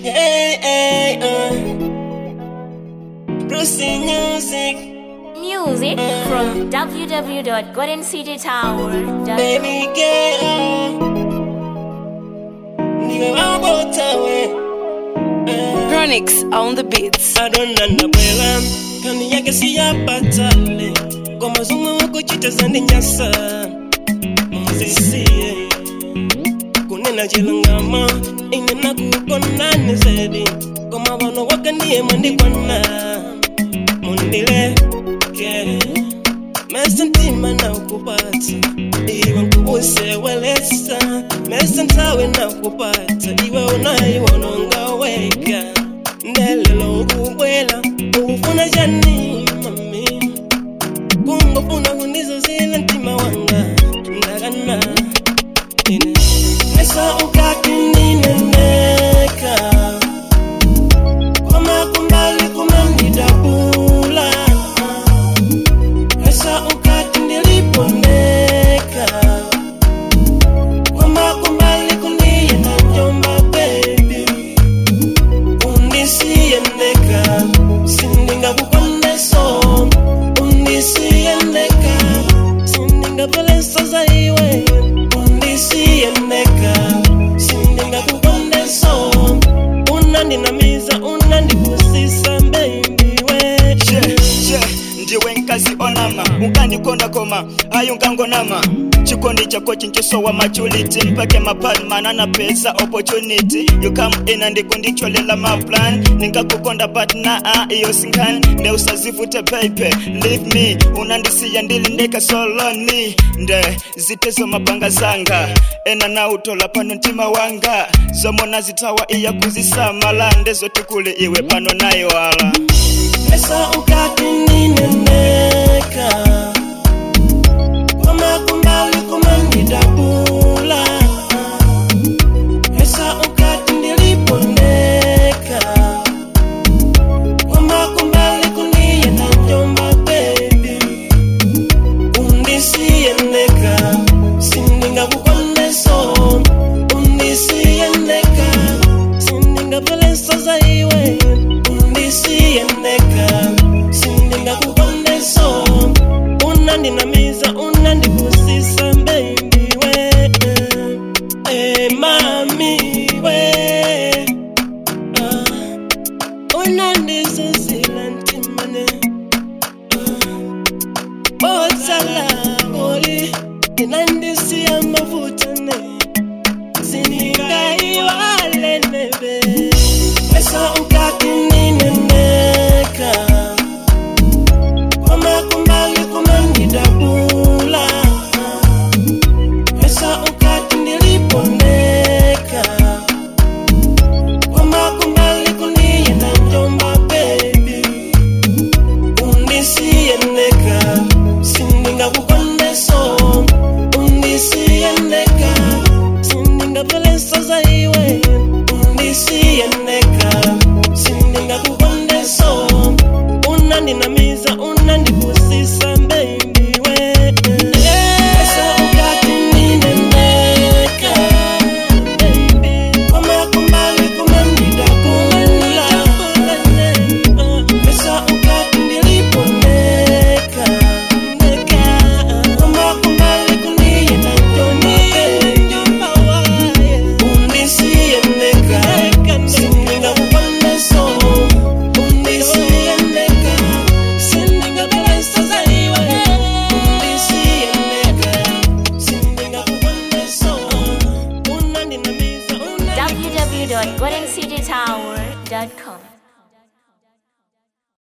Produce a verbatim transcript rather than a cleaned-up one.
Hey, hey, uh. Brucey music. Music uh. from w w w dot golden city tower dot com. Baby girl, nigga, I'm about to win. Chronix on the beats. I don't know where can you get see a battle? Como zungu wako chita zandi nyasa. Mzisi, kunena jilangama, inena kukona nizedi. Como wano wakaniye mandi kwana, mundile ke. Mesantima na ukupata, iwe nkubuse welesa. Mesantawe na ukupata, iwe unayi wanonga weka. Ndelelo ubwela, ufuna jani mami. Kungo funa kundizo zile ntima wanga. Ndagana ine Mesa ukaki nine neka. Kuma kumbali kumandida pula. Mesa ukaki nilipo neka. Kuma kumbali kundiye na njomba baby. Undisiye neka. Sindinga kukonde so. Undisiye neka. Sindinga pele soza iwe. Undisiye neka. Sindinga kukonde so. Unandinamiza unandikusisa baby we. Yeah, yeah, ndiwe nkazi onama ukandikonda koma ayo nkangonama chikondi chako chinchosowa maturity mpake mapad manana pesa opportunity you come in and kundicholela my plan ningakukonda but na a iyo sinkan ne usazivute baby leave me unandisiya ndili ndeka so lonely nde zitezo mapanga zanga ena na utola pano ntima wanga zomona zitawa iya kuzisamala ndezo tikule iwe pano nayo wala Mesa ukaki nine neka. Kuma kumbali kumandida pula. Mesa ukaki nilipo neka. Kuma kumbali kundiye na njomba baby. Undisiye neka. Sindinga kukonde so. Undisiye neka. Sindinga pele soza iwe. Undisiye neka. Sindinga kukonde so. Unandinamiza unandikusisa baby we. Eh mami we. uh, Unandizuzila ntimane. uh, Botala oli. Inandisiya mavutane. Sindinga iwale nebe. Mesa ukaki nine neka. Kuma kumbali kumandida pula. Mesa ukaki nilipo neka. Kuma kumbali kundiye na njomba baby. Undisiye neka. Sindinga kukonde so. Undisiye neka. Sindinga pele soza iwe. Undisiye neka. Sindinga kukonde so. Unandinamiza unandikusisa baby we. Mesa ukaki nine neka. Baby Kuma kumbali kumandida pula. Mesa ukaki nilipo neka. Kuma kumbali kundiye na njomba baby. Undisiye neka. Sindinga kukonde so. Undisiye neka. Sindinga pele soza iwe. Undisiye neka. Sindinga kukonde so. Unandinamiza unandikusisa w w w dot golden city tower dot com.